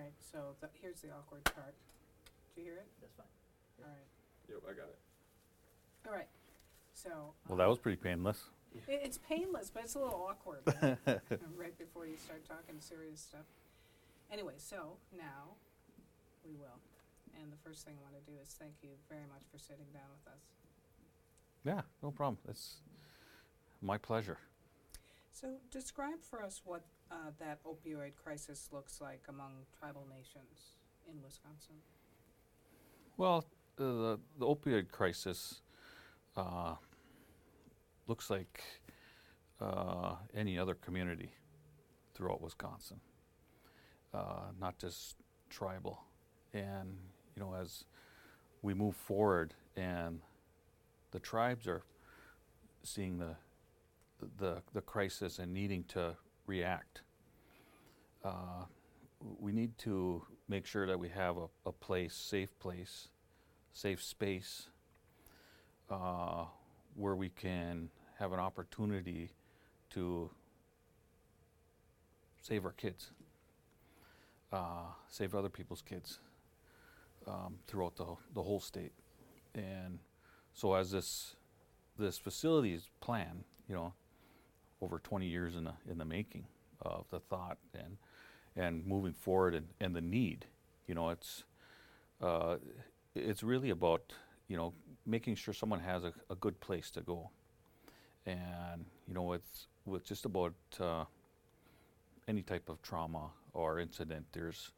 right, so here's the awkward part. Do you hear it? That's fine. All right. Yep, I got it. All right. So. Well, that was pretty painless. It's painless, but it's a little awkward right before you start talking serious stuff. Anyway, so now we will. And the first thing I want to do is thank you very much for sitting down with us. Yeah, no problem. It's my pleasure. So describe for us what that opioid crisis looks like among tribal nations in Wisconsin. Well, the opioid crisis looks like any other community throughout Wisconsin, not just tribal. And you know, as we move forward, and the tribes are seeing the crisis and needing to react, we need to make sure that we have a place, safe space, where we can have an opportunity to save our kids, save other people's kids throughout the whole state. And so as this facility is planned, you know, over 20 years in the making of the thought and moving forward and the need, you know, it's really about, you know, making sure someone has a good place to go. And you know, it's with just about any type of trauma or incident, there's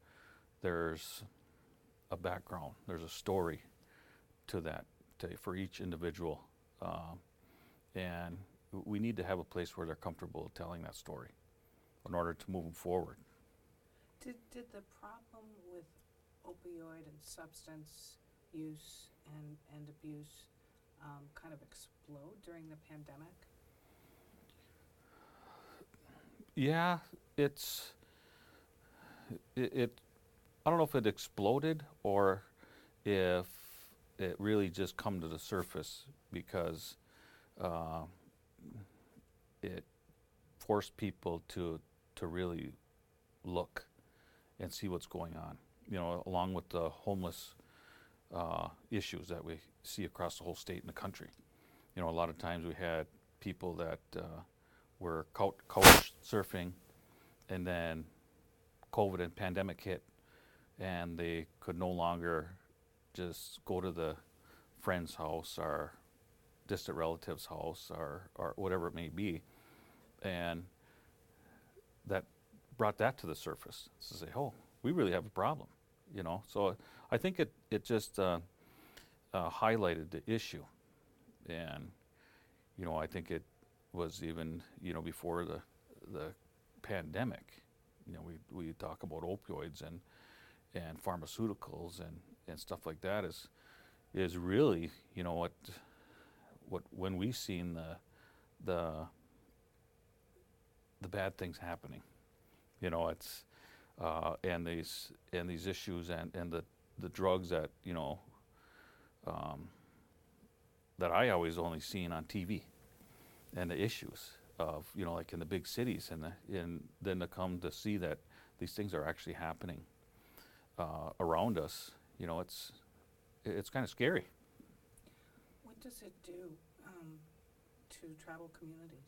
a background, there's a story to that, for each individual, and we need to have a place where they're comfortable telling that story in order to move them forward. Did the problem with opioid and substance use and abuse kind of explode during the pandemic? Yeah, I don't know if it exploded or if it really just come to the surface because it forced people to really look and see what's going on, you know, along with the homeless issues that we see across the whole state and the country. You know, a lot of times we had people that were couch surfing, and then COVID and pandemic hit, and they could no longer just go to the friend's house or distant relative's house or whatever it may be, and that brought that to the surface to say, oh, we really have a problem, you know. So I think it just highlighted the issue, and you know, I think it was even, you know, before the pandemic, you know, we talk about opioids and pharmaceuticals and stuff like that is really, you know, what when we seen the bad things happening, you know, it's and these issues and the drugs that, you know, that I always only seen on TV, and the issues of, you know, like in the big cities, and then to come to see that these things are actually happening around us, you know, it's kind of scary. What does it do to tribal communities?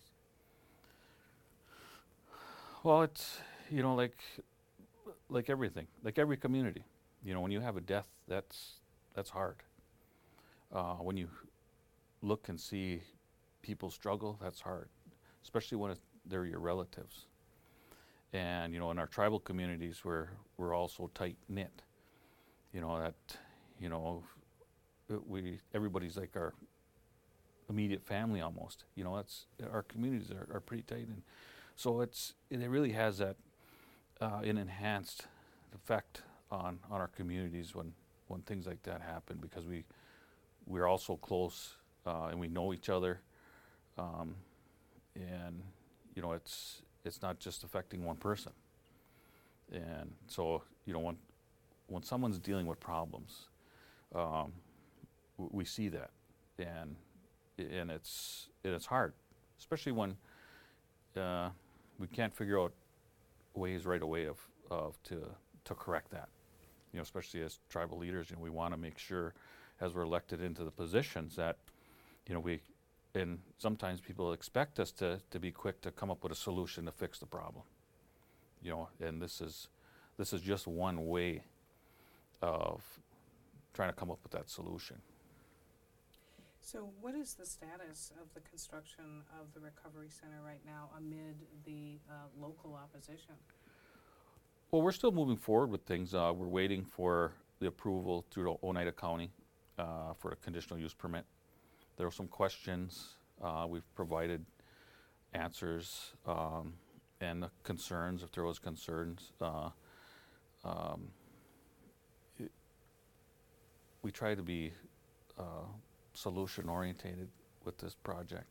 Well, it's, you know, like everything, like every community, you know, when you have a death, that's hard. When you look and see people struggle, that's hard, especially when they're your relatives. And you know, in our tribal communities, we're also tight knit. You know that, you know, everybody's like our immediate family almost. You know, our communities are pretty tight, and so it really has that an enhanced effect on our communities when things like that happen, because we're all so close and we know each other, and you know, it's not just affecting one person. And so, you know, when someone's dealing with problems, we see that, and it's hard, especially when we can't figure out ways right away of to correct that. You know, especially as tribal leaders, you know, we want to make sure as we're elected into the positions that, you know, and sometimes people expect us to be quick to come up with a solution to fix the problem. You know, and this is just one way of trying to come up with that solution. So what is the status of the construction of the Recovery Center right now amid the local opposition? Well, we're still moving forward with things. We're waiting for the approval through Oneida County for a conditional use permit. There are some questions. We've provided answers and the concerns, if there was concerns. We try to be solution orientated with this project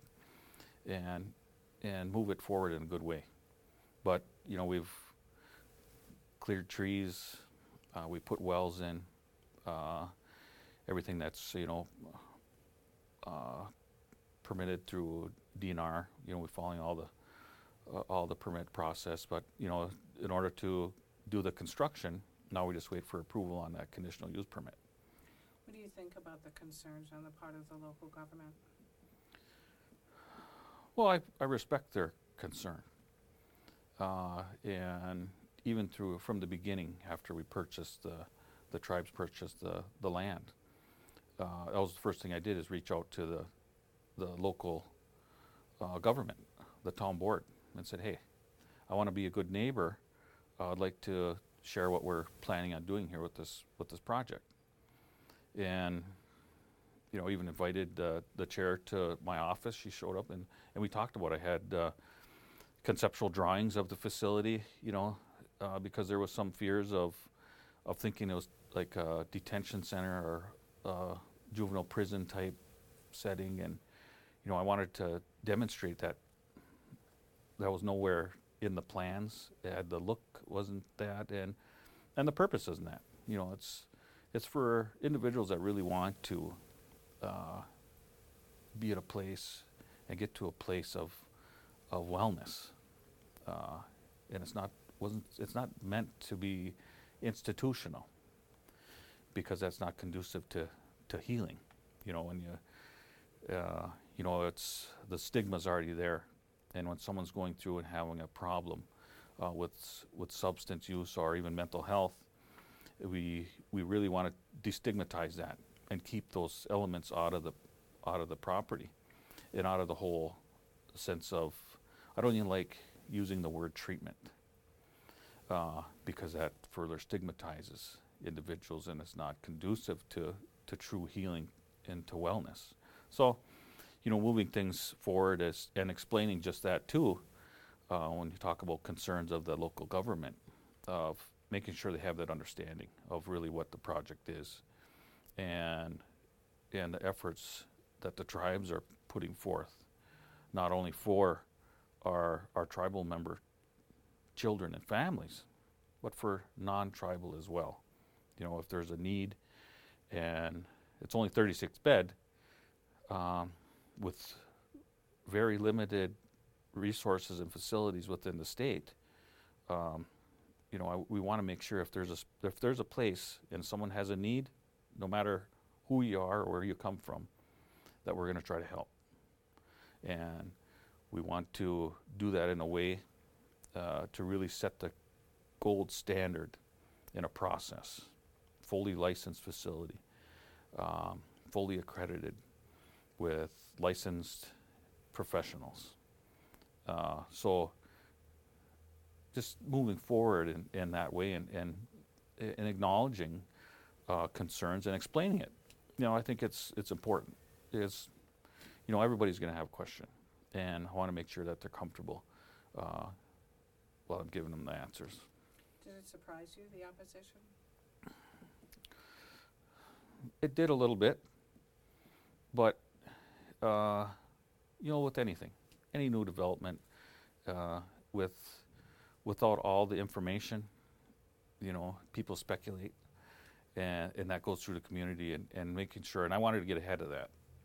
and move it forward in a good way. But, you know, we've cleared trees, we put wells in, everything that's, you know, permitted through DNR. You know, we're following all the permit process. But, you know, in order to do the construction, now we just wait for approval on that conditional use permit. What do you think about the concerns on the part of the local government? Well, I respect their concern. And even from the beginning, after we purchased, the tribes purchased the land, that was the first thing I did, is reach out to the local government, the town board, and said, hey, I want to be a good neighbor. I'd like to share what we're planning on doing here with this project. And, you know, even invited the chair to my office. She showed up, and we talked about it. I had conceptual drawings of the facility, you know, because there was some fears of thinking it was like a detention center or juvenile prison type setting. And, you know, I wanted to demonstrate that was nowhere in the plans. The look wasn't that, and the purpose isn't that. You know, it's for individuals that really want to be at a place and get to a place of wellness, and it's not meant to be institutional, because that's not conducive to healing. You know, when you know, it's the stigma's already there, and when someone's going through and having a problem with substance use or even mental health, we really want to destigmatize that and keep those elements out of the property and out of the whole sense of, I don't even like using the word treatment, because that further stigmatizes individuals and it's not conducive to true healing and to wellness. So, you know, moving things forward and explaining just that too, when you talk about concerns of the local government, of making sure they have that understanding of really what the project is, and the efforts that the tribes are putting forth, not only for our tribal member children and families, but for non-tribal as well. You know, if there's a need, and it's only 36 bed, with very limited resources and facilities within the state, you know, we want to make sure if there's a place and someone has a need, no matter who you are or where you come from, that we're going to try to help. And we want to do that in a way to really set the gold standard in a process. Fully licensed facility, fully accredited with licensed professionals. So just moving forward in that way and acknowledging concerns and explaining it. You know, I think it's important. You know, everybody's going to have a question, and I want to make sure that they're comfortable while I'm giving them the answers. Did it surprise you, the opposition? It did a little bit, but you know, with anything, any new development, without all the information, you know, people speculate, and that goes through the community, and making sure. And I wanted to get ahead of that,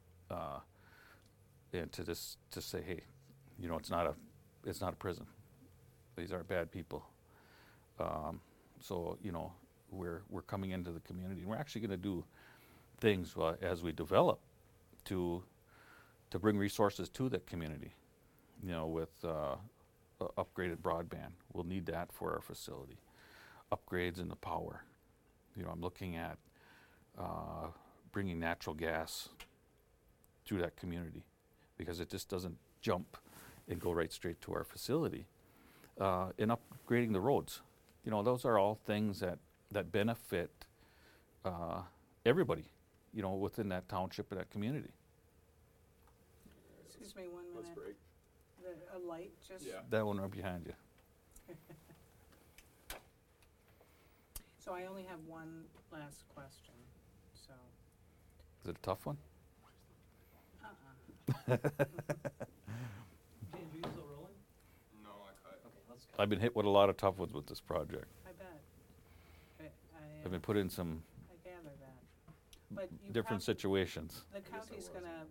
and to say, hey, you know, it's not a prison. These aren't bad people. So, you know, we're coming into the community, and we're actually gonna do things as we develop to bring resources to that community. You know, with upgraded broadband, we'll need that for our facility. Upgrades in the power. You know, I'm looking at bringing natural gas through that community, because it just doesn't jump and go right straight to our facility. And upgrading the roads. You know, those are all things that benefit everybody, you know, within that township or that community. Excuse me 1 Let's minute. break. A light just. Yeah. That one right behind you. So I only have one last question, so, Is it a tough one? uh-uh. James, are you still rolling? No, I cut. Okay, let's cut. I've been hit with a lot of tough ones with this project. I bet. I've been put in some I gather that. But you different prob- situations. the guess I county's wasn't. gonna